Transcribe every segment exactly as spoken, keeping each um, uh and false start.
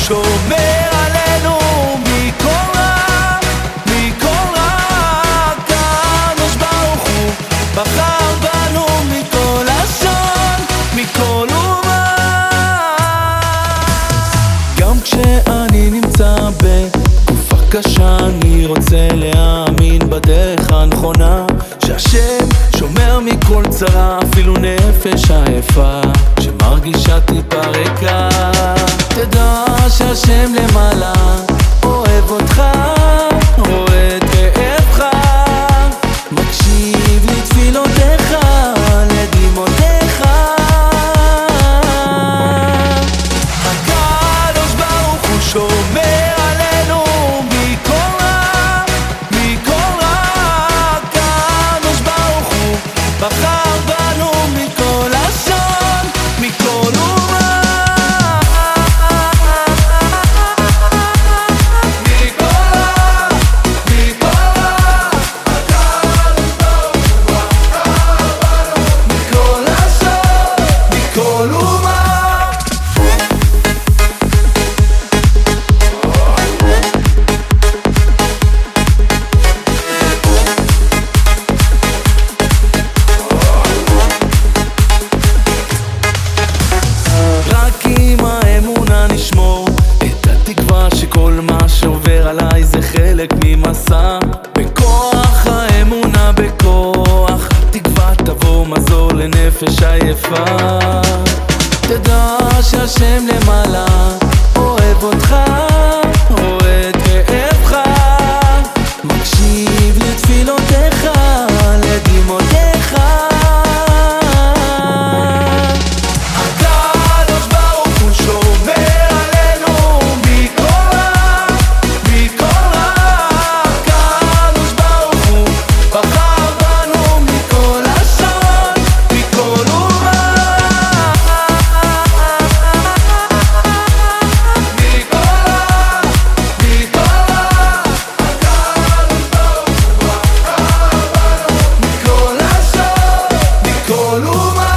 שומר עלינו מכל רע, מכל רע. הקדוש ברוך הוא בחר בנו מכל לשון, מכל אומה. גם כשאני נמצא בתקופה קשה, אני רוצה להאמין בדרך הנכונה, שהשם שומר מכל צרה, אפילו נפש עייפה שמרגישה טיפה ריקה. תדע שהשם למעלה אוהב אותך, רואה את כאבך, מקשיב לתפילותיך, לדמעותיך. הקדוש ברוך הוא שומר עלינו מכל רע, מכל רע. הקדוש ברוך הוא בחר בנו מכל לשון, מכל אומה. עליי זה חלק ממסע, בכוח האמונה, בכוח תקווה תבוא מזור לנפש עייפה. תדע שהשם למעלה אוהב אותך, רואה את כאבך, מקשיב לתפילותיך, לדמעותיך. הקדוש ברוך הוא שומר עלינו מכל רע, מכל רע. הקדוש ברוך הוא בחר בנו מכל לשון, מכל אומה. מכל רע, מכל רע. הקדוש ברוך הוא בחר בנו מכל לשון, מכל אומה.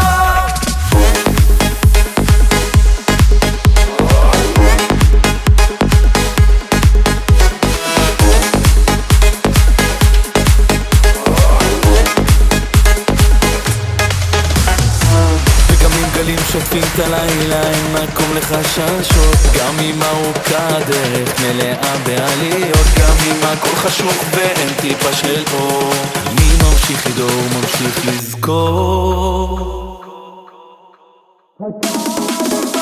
גלים שוטפים את הלילה, אין מקום לחששות. גם אם ארוכה הדרך מלאה בעליות, גם אם הכל חשוך ואין טיפה של אור, אני ממשיך לדור, ממשיך לזכור.